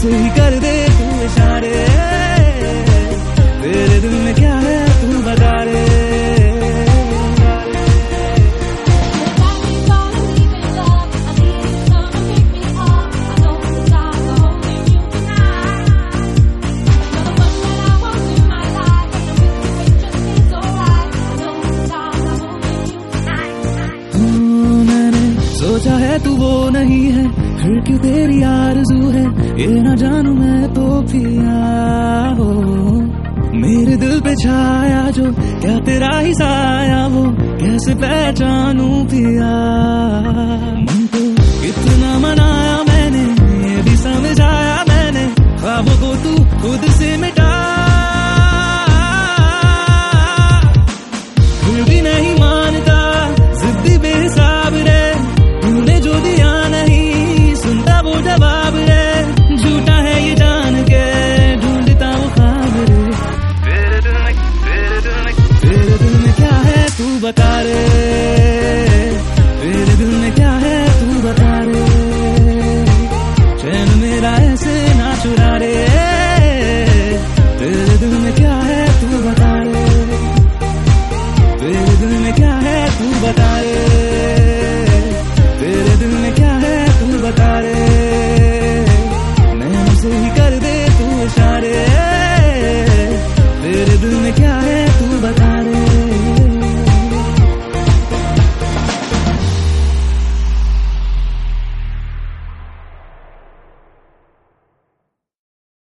ऐसे ही कर दे तू इशारे, तेरे दिल में क्या है तू बता रे। सोचा है तू वो नहीं है, फिर क्यों तेरी आरज़ू है, ये ना जानू मैं तो पिया हो। मेरे दिल पे छाया जो क्या तेरा ही साया, वो कैसे पहचानू पिया। मन तो कितना मनाया